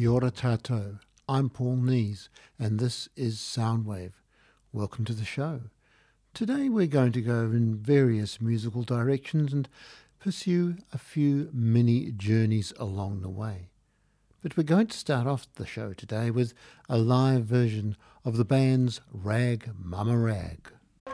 Kia ora tātou. I'm Paul Nees, and this is Soundwave. Welcome to the show. Today we're going to go in various musical directions and pursue a few mini journeys along the way. But we're going to start off the show today with a live version of the band's Rag Mama Rag.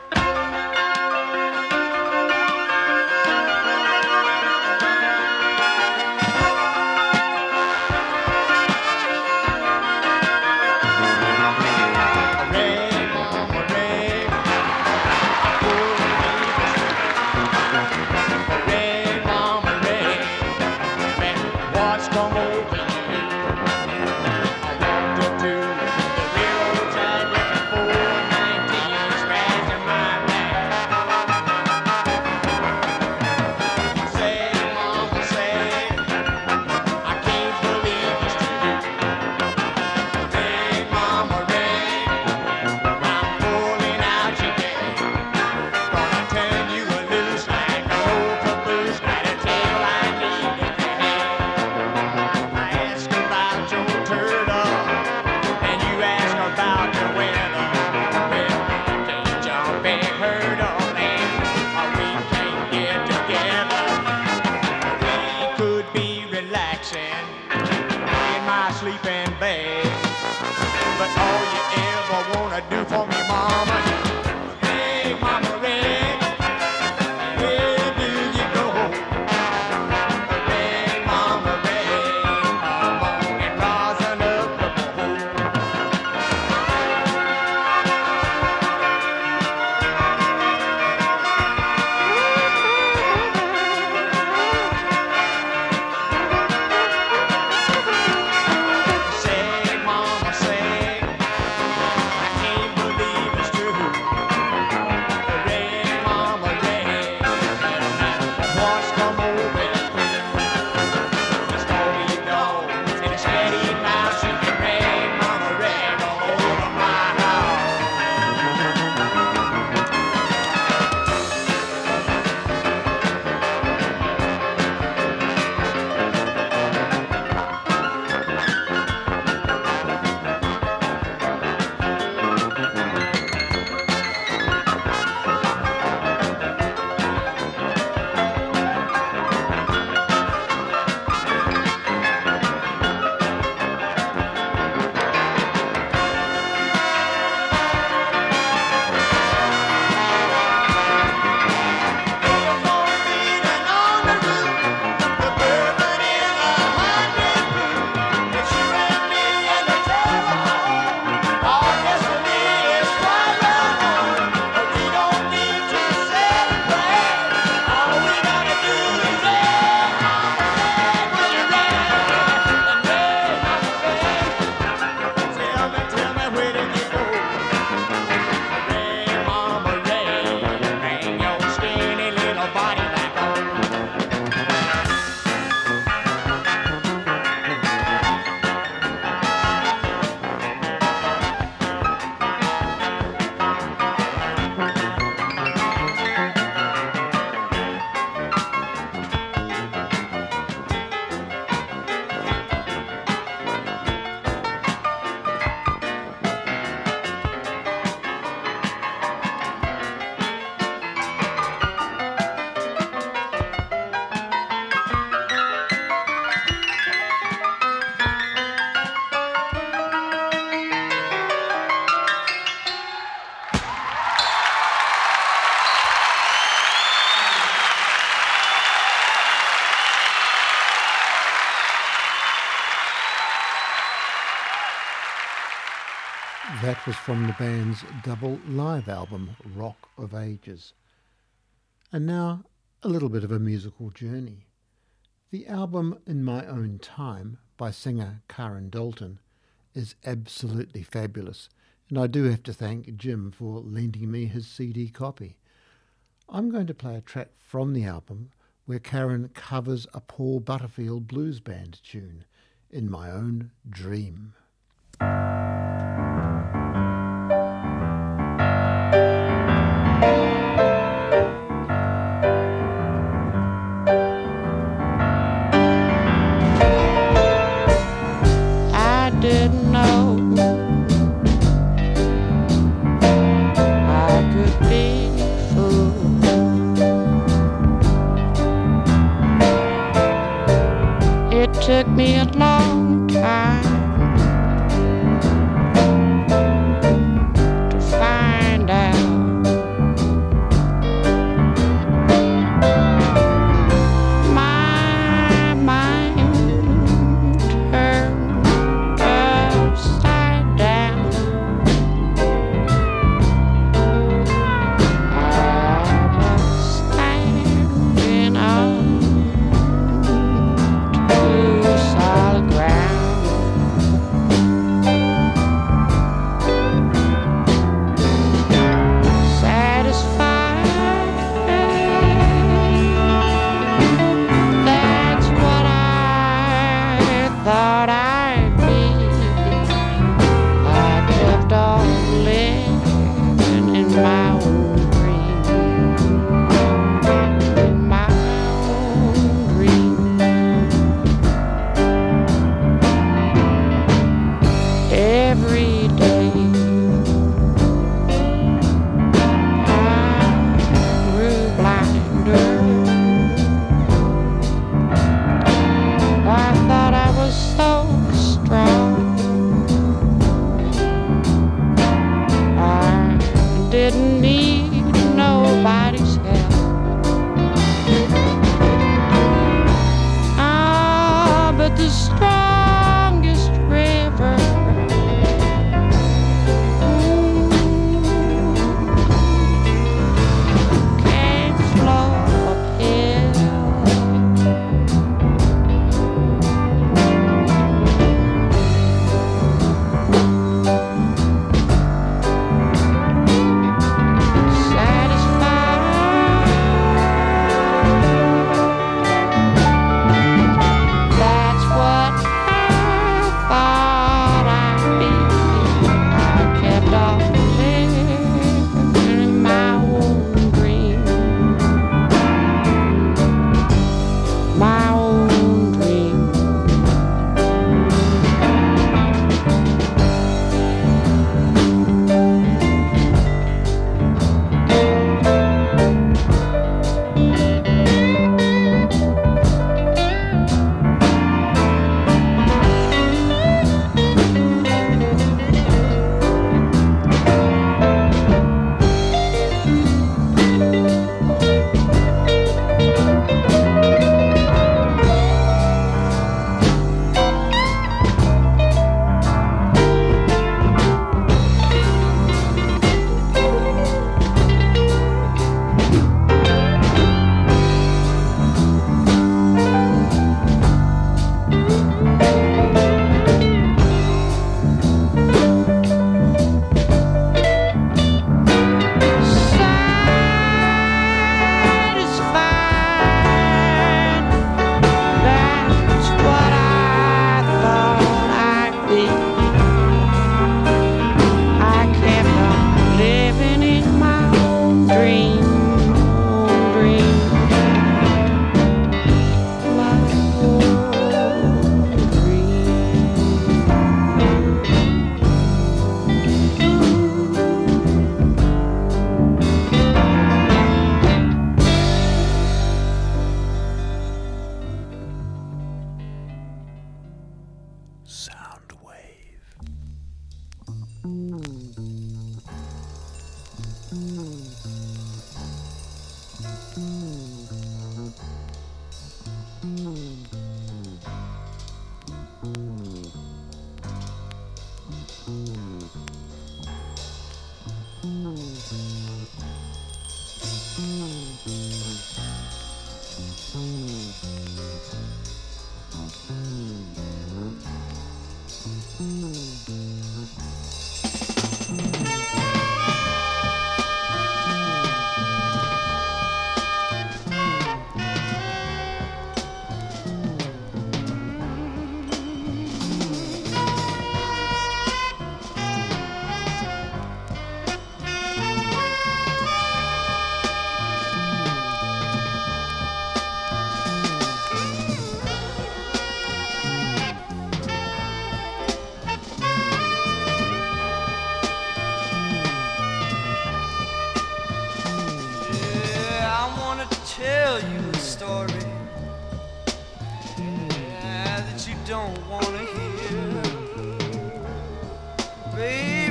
That was from the band's double live album, Rock of Ages. And now, a little bit of a musical journey. The album In My Own Time by singer Karen Dalton is absolutely fabulous, and I do have to thank Jim for lending me his CD copy. I'm going to play a track from the album where Karen covers a Paul Butterfield blues band tune, In My Own Dream. I didn't know I could be fooled. It took me a long time to find out my mind turned upside down. I was standing on too solid ground. Satisfied, that's what I thought I'd be. I kept on living in my own dream, in my own dream. Every day I grew blinder. I thought I was so strong. I didn't need nobody's help. Ah, but the strongest river can't flow uphill. That's what I thought I'd be. I kept on living in my own dream, my own dream. Satisfied, that's what I thought I'd be. I kept on living in my own dream, my own dream. Soundwave.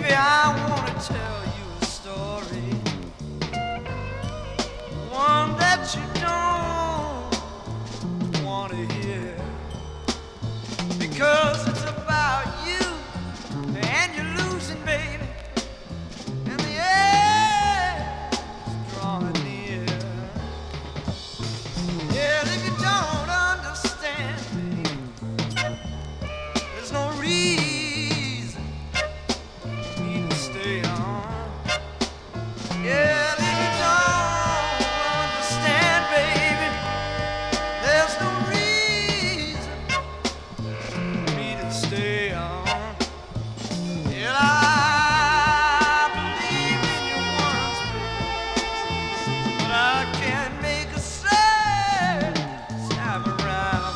Baby, I wanna tell you a story, one that you don't wanna hear, because it's about you and you're losing, baby, and the end is drawing near. Yeah, if you don't understand, baby, there's no reason for me to stay on. Yeah, if you don't understand, baby, there's no reason for me to stay on. Yeah, I believe in you once, but I can't make a sad time around.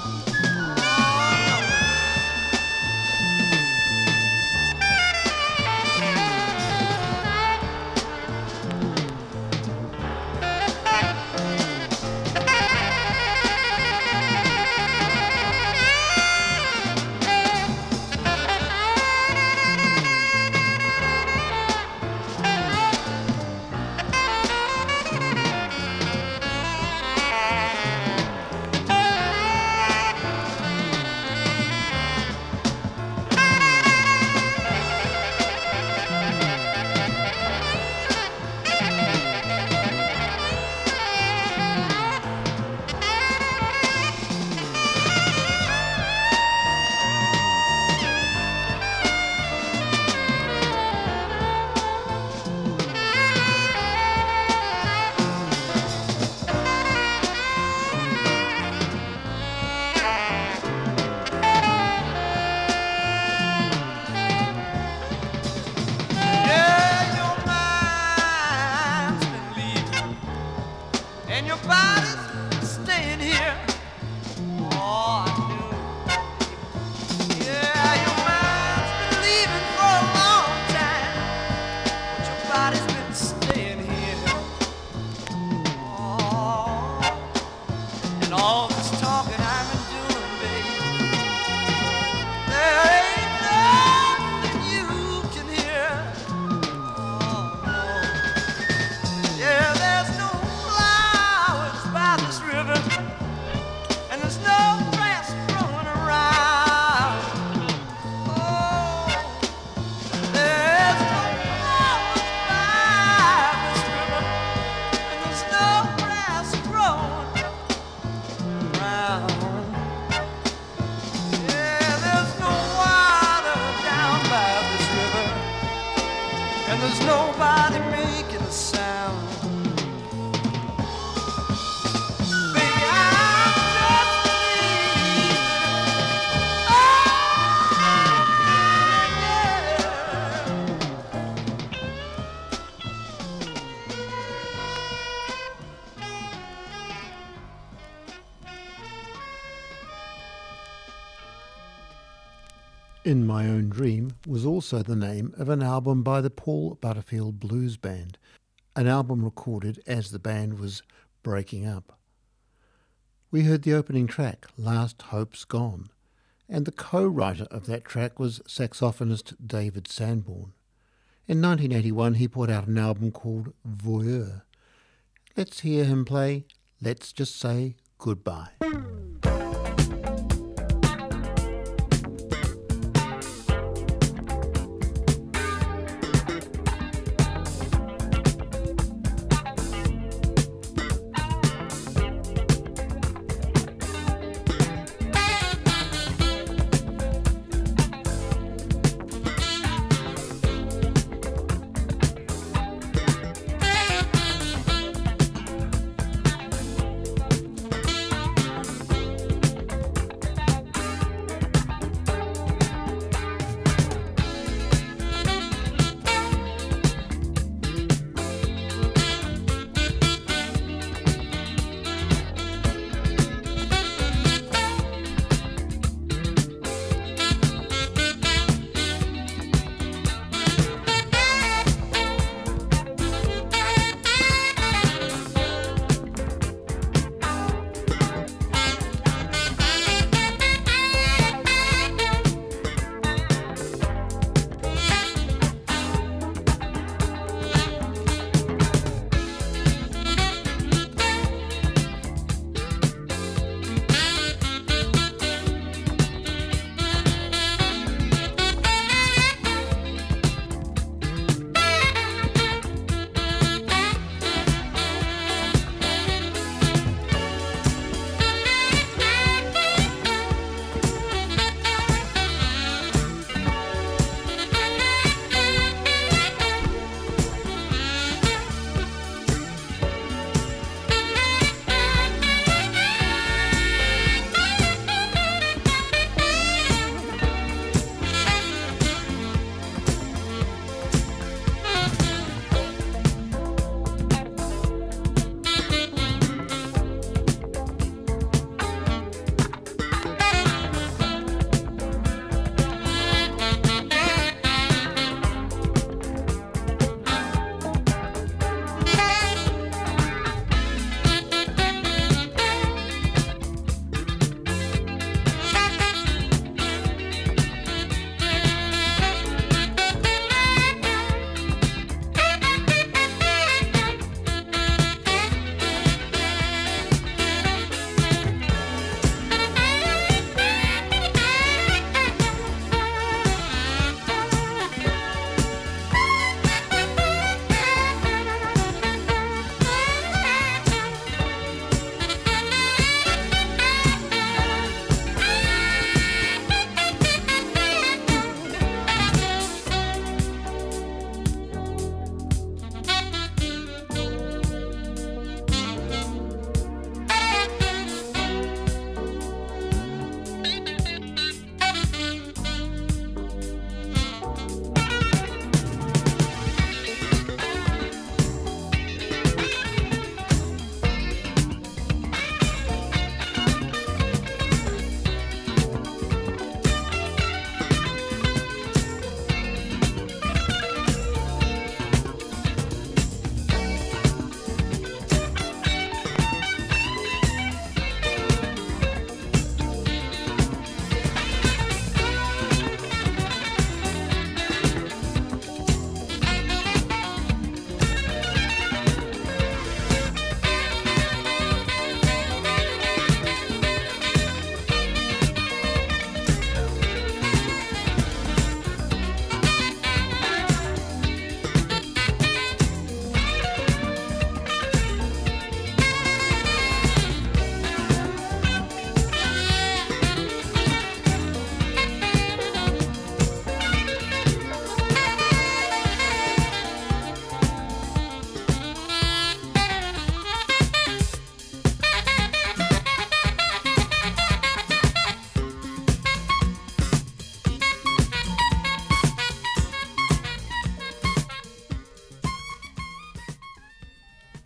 Yeah, your mind's been leaving, and your body's staying here. Oh, I knew. Yeah, your mind's been leaving for a long time, but your body's been staying here. Oh, and all this talking I've been doing, baby, there ain't nothing you can hear. Oh, no. Yeah, there's no flowers by this river, and there's no grass growing around. Oh, there's no flowers by this river, and there's no grass growing around. Yeah, there's no water down by this river, and there's nobody making a sound. Baby, I'm just leaving. Oh, In My Own Dream was also the name of an album by the Paul Butterfield Blues Band, an album recorded as the band was breaking up. We heard the opening track, Last Hope's Gone, and the co-writer of that track was saxophonist David Sanborn. In 1981 he put out an album called Voyeur. Let's hear him play Let's Just Say Goodbye.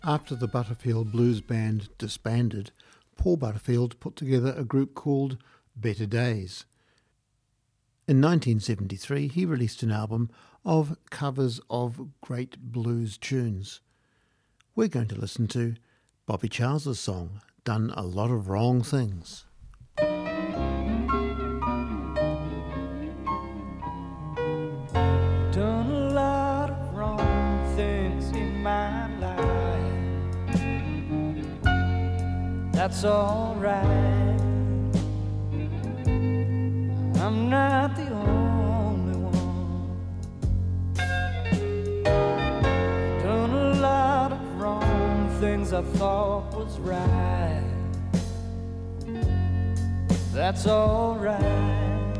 After the Butterfield Blues Band disbanded, Paul Butterfield put together a group called Better Days. In 1973, he released an album of covers of great blues tunes. We're going to listen to Bobby Charles's song, Done a Lot of Wrong Things. Done a lot of wrong things in my life. That's alright. I'm not the only one. Done a lot of wrong things I thought was right. That's alright.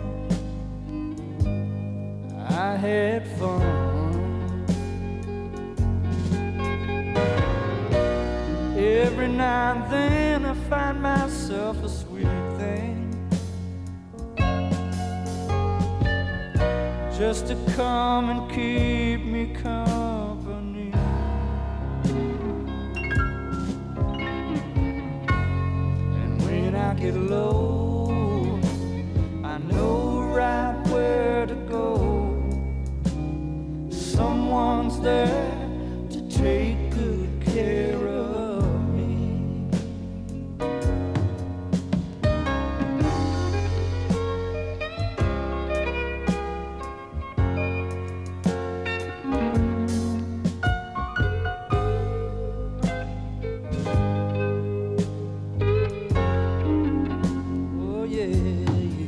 I had fun. Every now and then I find myself a sweet thing, just to come and keep me company. And when I get low, I know right where to go. Someone's there to take good care of me. Oh yeah, yeah.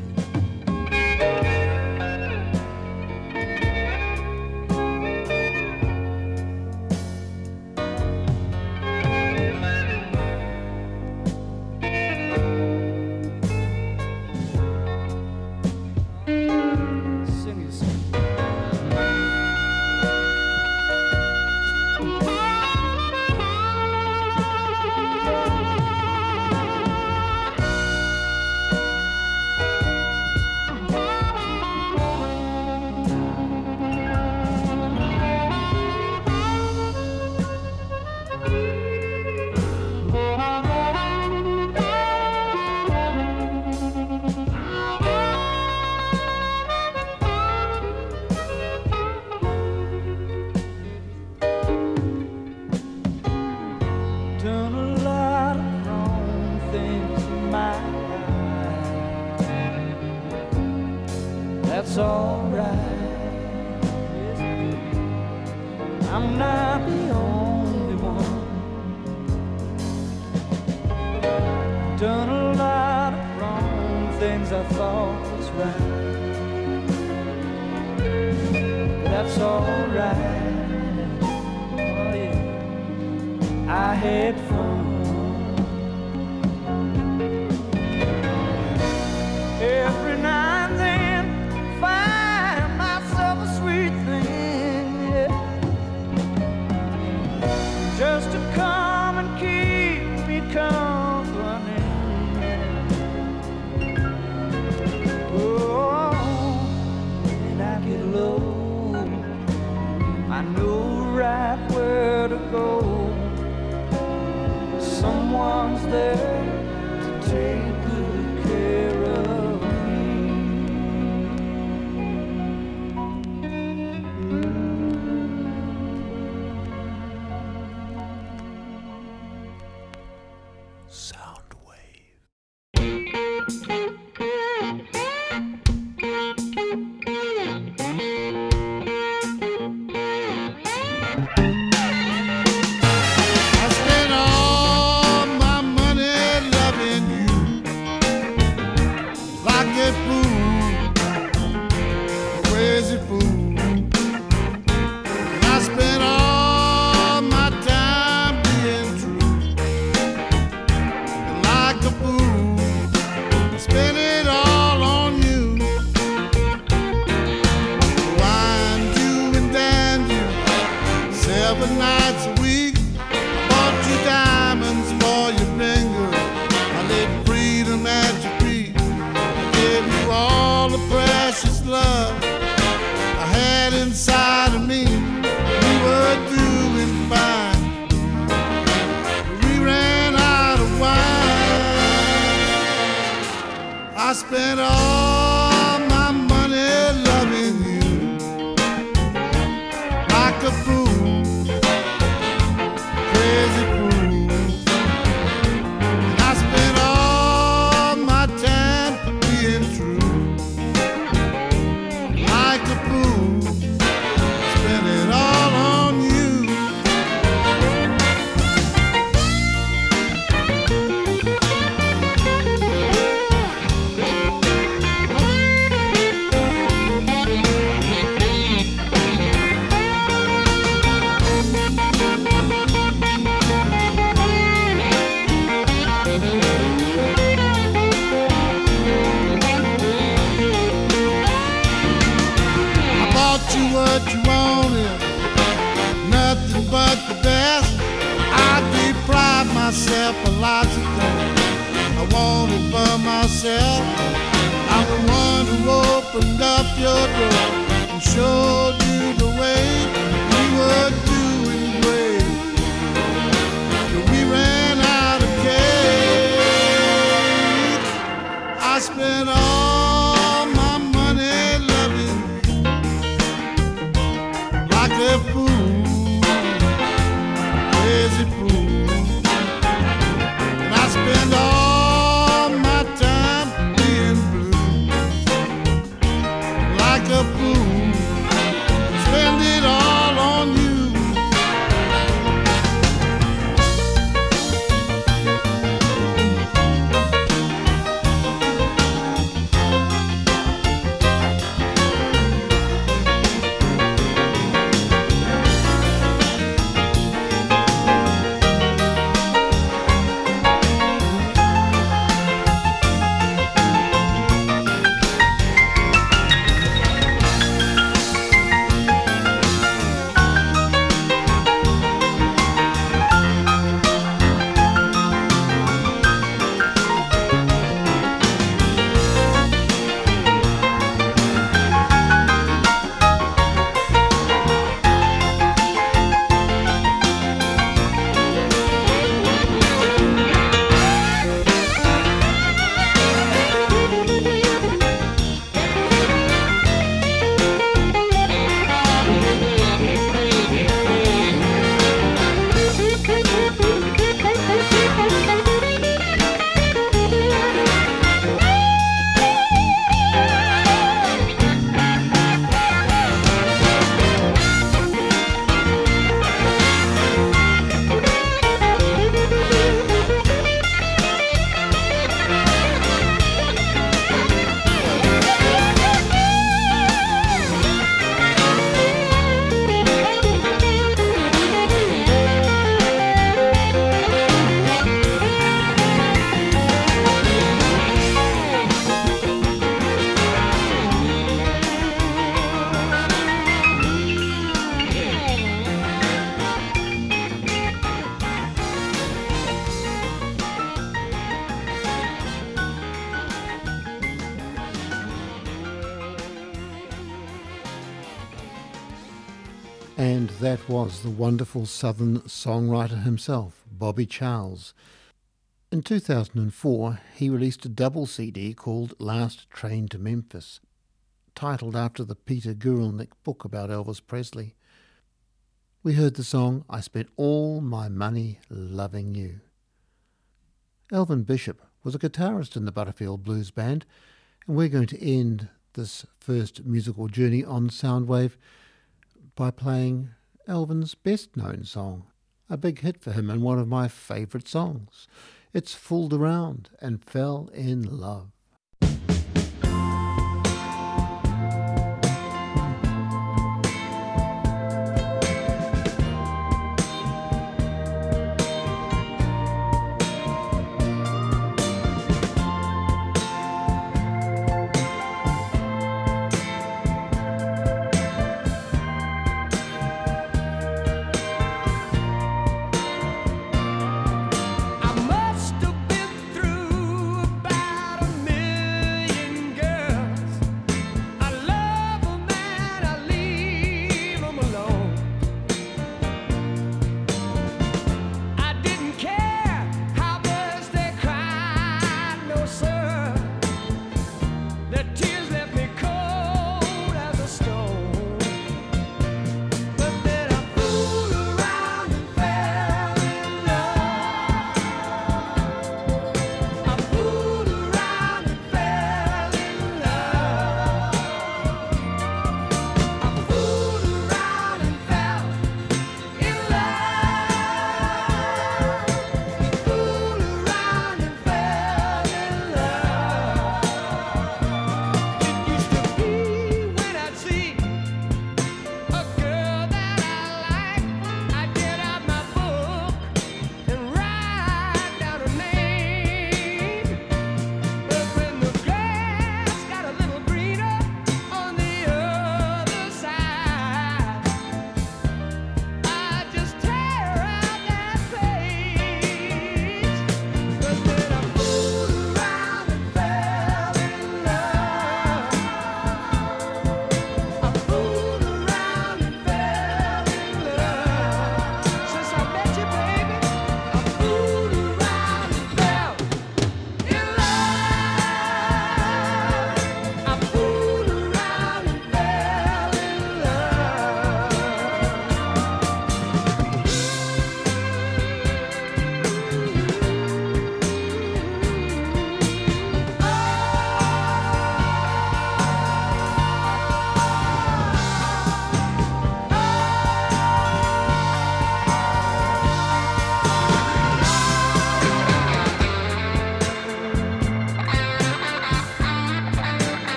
Sing it, sing it. Done a lot of wrong things in my life. That's alright. Yes, I'm not the only one. Done a lot of wrong things I thought was right. That's alright. Oh yeah. I had fun. Every now and then, find myself a sweet thing, yeah, just to come and keep me company. Oh, when I get low, I know right where to go. Someone's there to take good care of me. Soundwave. I spent all my money loving you like a fool, a crazy fool. And I spent all my time being true, and like a fool, I spent it all on you. Wined you and dined you 7 nights a week. Bought you diamonds for your finger. I laid freedom at your feet. I gave you all the precious love I had inside of me. We were doing fine. spent all my money loving you like a fool, crazy fool. And I spent all my time being true like a fool, spent it all on you. What you wanted, nothing but the best. I deprived myself of lots of things I wanted for myself. I'm the one who opened up your door and showed you the way. We were doing great till we ran out of cake. I spent all my money loving like a fool, crazy fool. And I spend all my time being blue like a fool, spend it all on you. And that was the wonderful Southern songwriter himself, Bobby Charles. In 2004, he released a double CD called Last Train to Memphis, titled after the Peter Guralnick book about Elvis Presley. We heard the song, I Spent All My Money Loving You. Elvin Bishop was a guitarist in the Butterfield Blues Band, and we're going to end this first musical journey on Soundwave by playing Elvin's best-known song, a big hit for him and one of my favourite songs. It's Fooled Around and Fell in Love. I must have been through about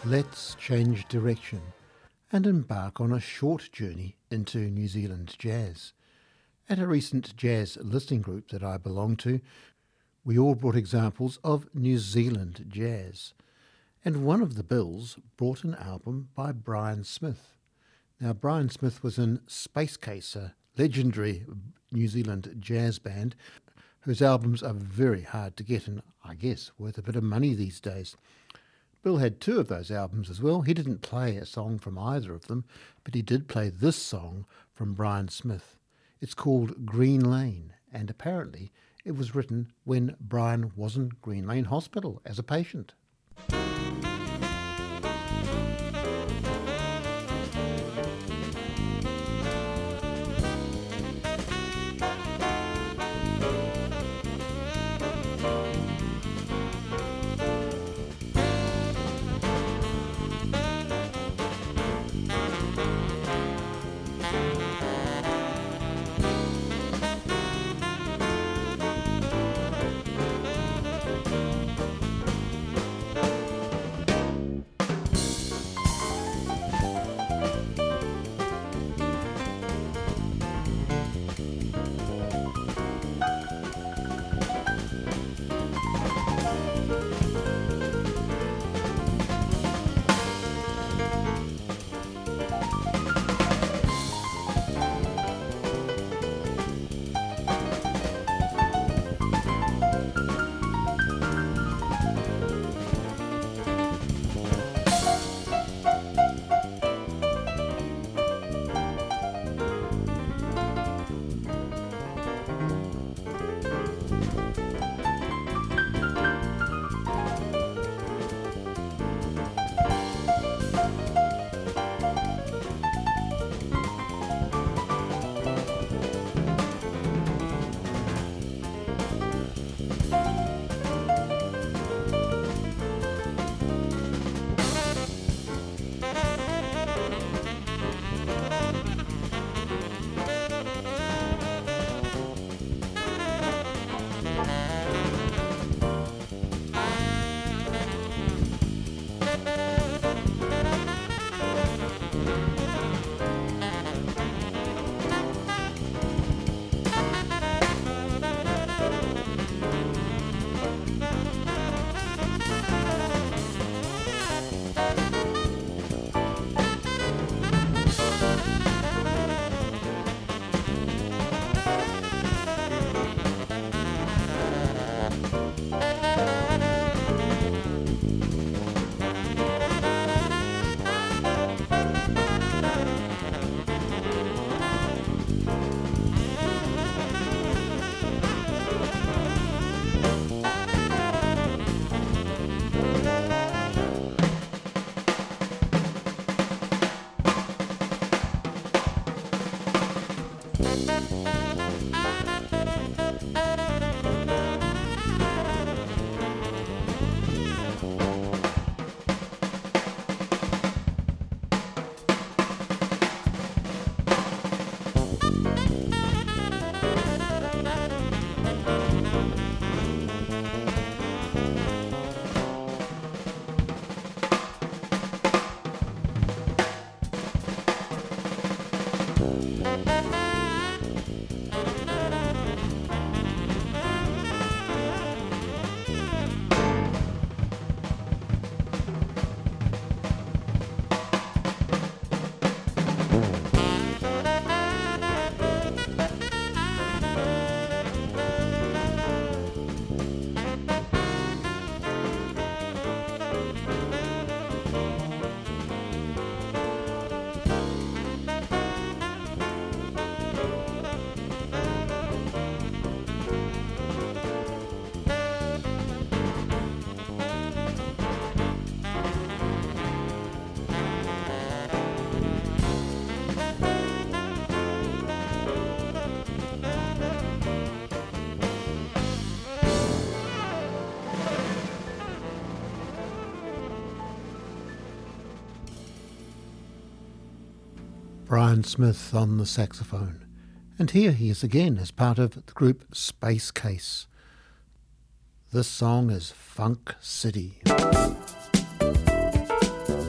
let's change direction and embark on a short journey into New Zealand jazz. At a recent jazz listening group that I belong to, we all brought examples of New Zealand jazz, and one of the bills brought an album by Brian Smith. Now, Brian Smith was in Space Case, a legendary New Zealand jazz band whose albums are very hard to get and, I guess, worth a bit of money these days. Bill had two of those albums as well. He didn't play a song from either of them, but he did play this song from Brian Smith. It's called Green Lane, and apparently it was written when Brian was in Green Lane Hospital as a patient. Brian Smith on the saxophone. And here he is again as part of the group Space Case. This song is Funk City.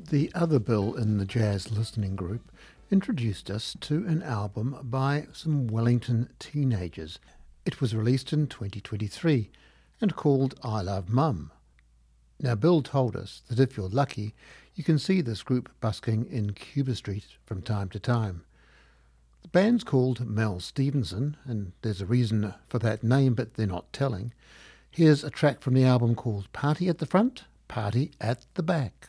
The other Bill in the jazz listening group introduced us to an album by some Wellington teenagers. It was released in 2023 and called I Love Mum. Now, Bill told us that if you're lucky, you can see this group busking in Cuba Street from time to time. The band's called Mel Stevenson, and there's a reason for that name, but they're not telling. Here's a track from the album called Party at the Front, Party at the Back.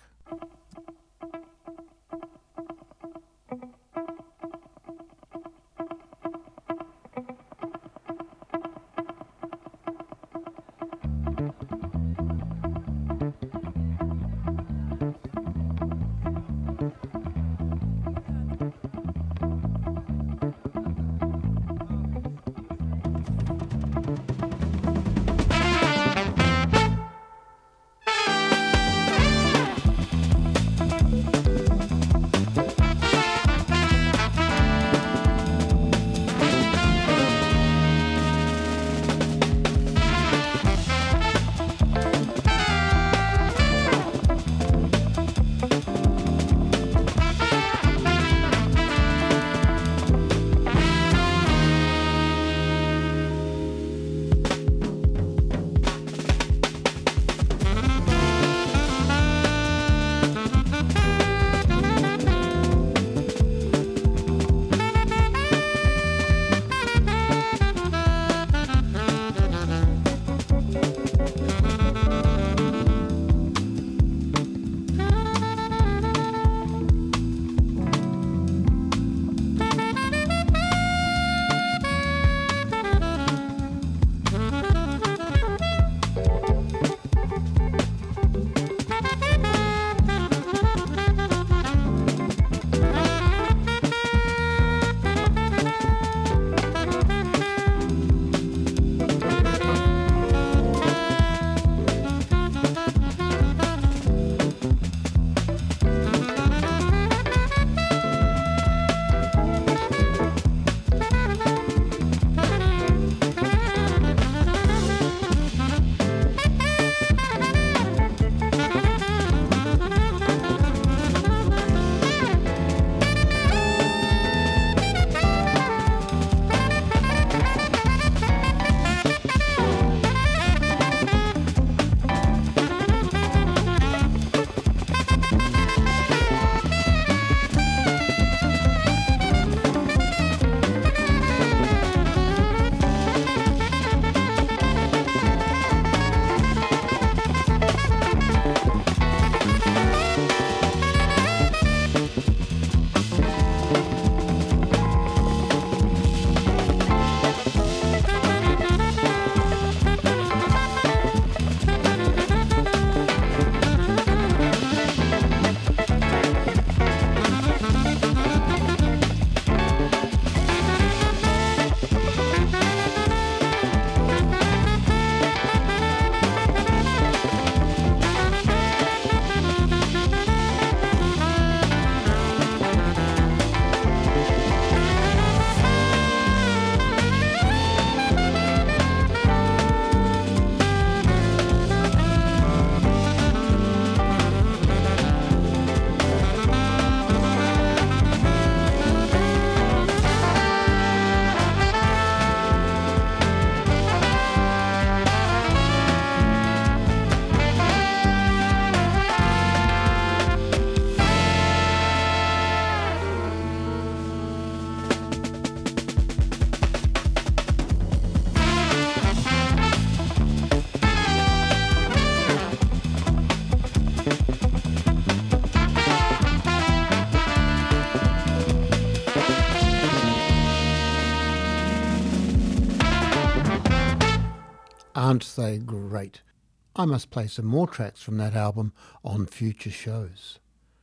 Aren't they great? I must play some more tracks from that album on future shows.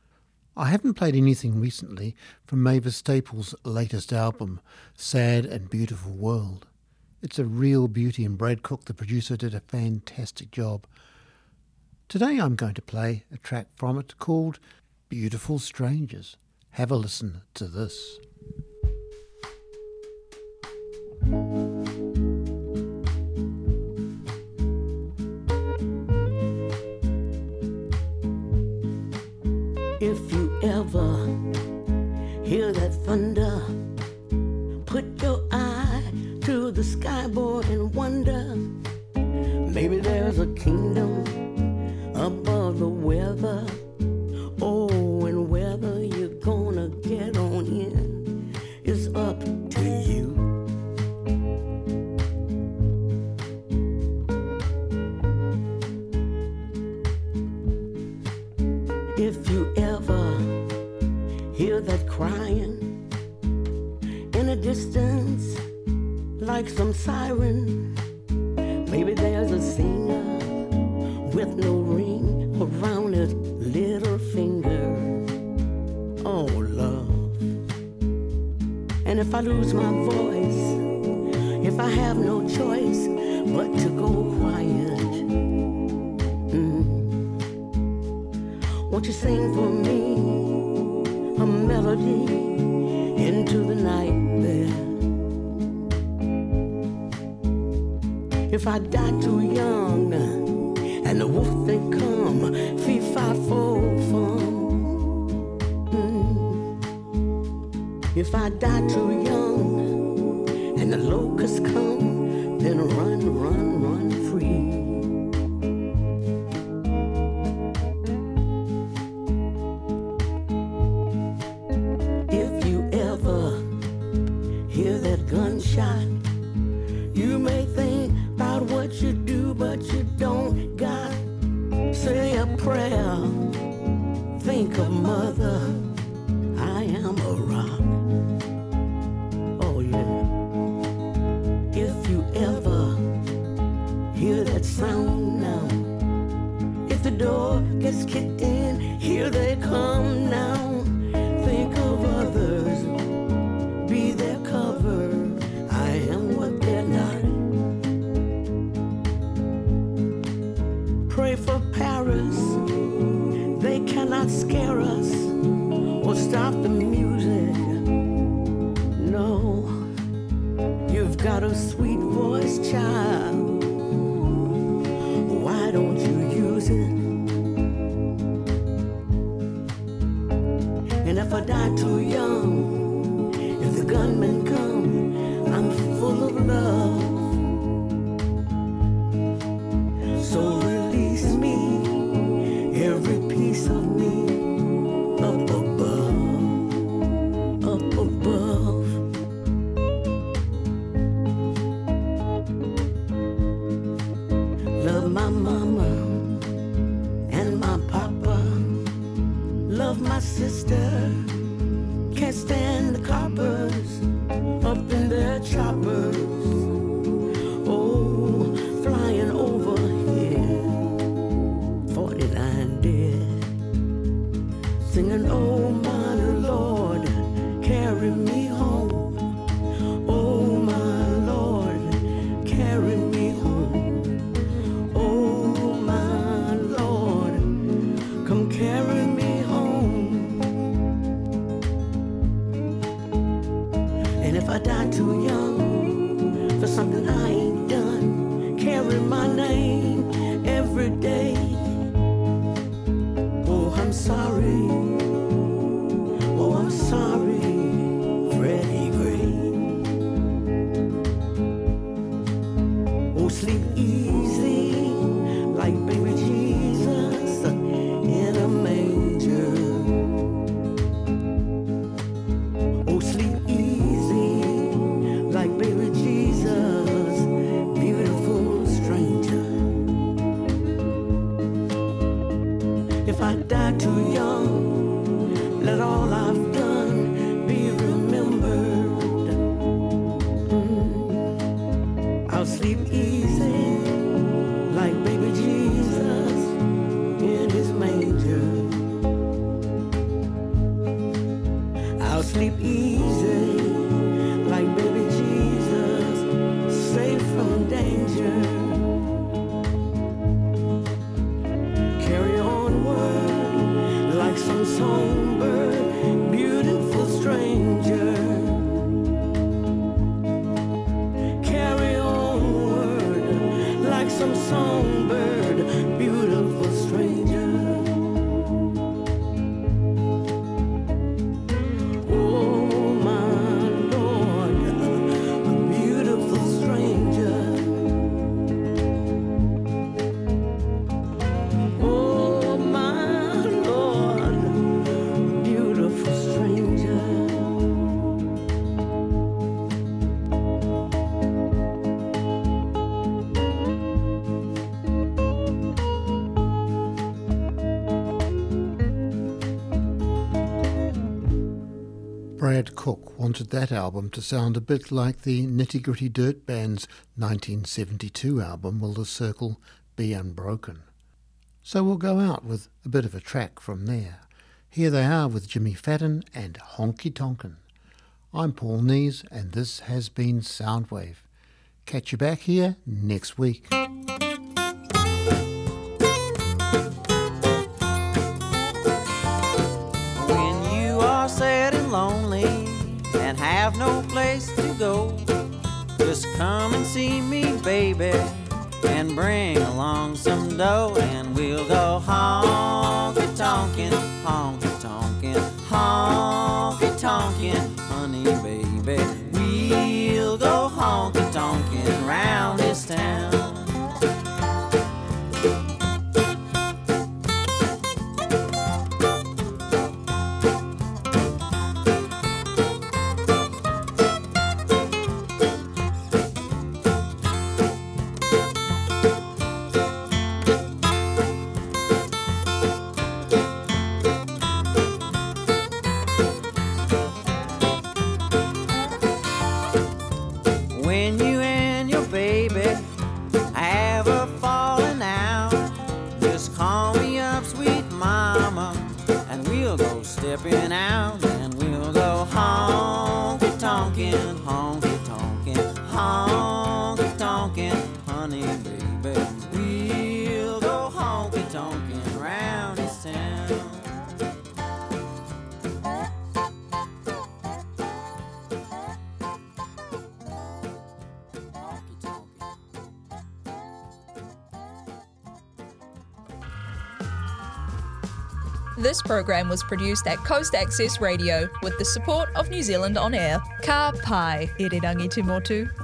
I haven't played anything recently from Mavis Staples' latest album, Sad and Beautiful World. It's a real beauty, and Brad Cook, the producer, did a fantastic job. Today I'm going to play a track from it called Beautiful Strangers. Have a listen to this. If you ever hear that thunder, put your eye to the skyboard and wonder. Maybe there's a kingdom above the weather. Oh, and whether you're gonna get on in is up to you. If you ever hear that crying in a distance like some siren, maybe there's a singer with no ring around his little finger. Oh, love. And if I lose my voice, if I have no choice but to go quiet, won't you sing for me a melody into the night there? If I die too young and the wolf they come, fee fi fo fum. If I die too young and the locusts come, then run, run, run free. If you ever hear that gunshot, you may think about what you do, but you don't got. Say a prayer, think of mother, I am a rock. Oh yeah. If you ever hear that sound now, if the door gets kicked in, here they come now. Think of others, be their cover, I am what they're not. Pray for Paris, they cannot scare us or stop the music. No, you've got a sweet voice, child. Why don't you use it? And if I die too young, if the gunmen come, I'm full of love. So release me, every piece of me, up above, up above. Love my mama and my papa, love my sister, can't stand the coppers up in their choppers. Oh, flying over here, 49 dead, singing, oh my Lord, carry me home. Oh my Lord, carry me home. Oh my Lord, come carry me home. And if I die too young for something I ain't done, carry my name every day. Oh, I'm sorry. Oh, I'm sorry, Freddie Gray. Oh, sleep easy like baby Jesus in a manger. Oh, sleep easy like baby Jesus, beautiful stranger. If I die too young, let all I've done be remembered. I'll sleep easy like baby Jesus in his manger. I'll sleep easy like baby Jesus, safe from danger. Carry onward like some songbird, beautiful stranger. Carry onward like some songbird, beautiful stranger. Brad Cook wanted that album to sound a bit like the Nitty Gritty Dirt Band's 1972 album, Will the Circle Be Unbroken? So we'll go out with a bit of a track from there. Here they are with Jimmy Fadden and Honky Tonkin'. I'm Paul Nees and this has been Soundwave. Catch you back here next week. When you are sad and lonely and have no place to go, just come and see me, baby, and bring along some dough, and we'll go honky-tonkin', honky-tonkin', honky-tonkin', honey, baby. We'll go honky-tonkin' round this town. When you and your baby have a falling out, just call me up, sweet mama, and we'll go stepping out, and we'll go honky-tonkin', honky-tonkin', honky-tonkin', honey, baby. We'll go honky-tonkin' round this town. This program was produced at Coast Access Radio with the support of New Zealand On Air. Ka pai, irirangi te motu.